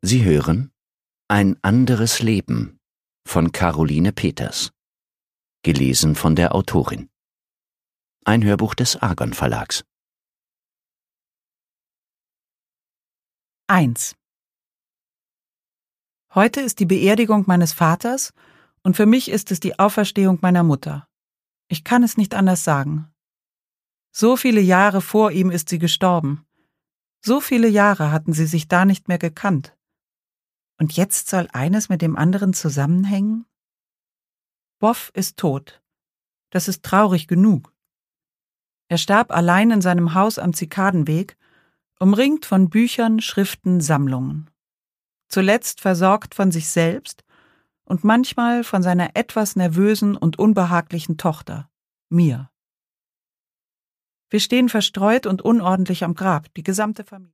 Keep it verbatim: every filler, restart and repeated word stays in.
Sie hören Ein anderes Leben von Caroline Peters, gelesen von der Autorin. Ein Hörbuch des Argon Verlags. eins. Heute ist die Beerdigung meines Vaters und für mich ist es die Auferstehung meiner Mutter. Ich kann es nicht anders sagen. So viele Jahre vor ihm ist sie gestorben. So viele Jahre hatten sie sich da nicht mehr gekannt. Und jetzt soll eines mit dem anderen zusammenhängen? Boff ist tot. Das ist traurig genug. Er starb allein in seinem Haus am Zikadenweg, umringt von Büchern, Schriften, Sammlungen. Zuletzt versorgt von sich selbst und manchmal von seiner etwas nervösen und unbehaglichen Tochter, mir. Wir stehen verstreut und unordentlich am Grab, die gesamte Familie.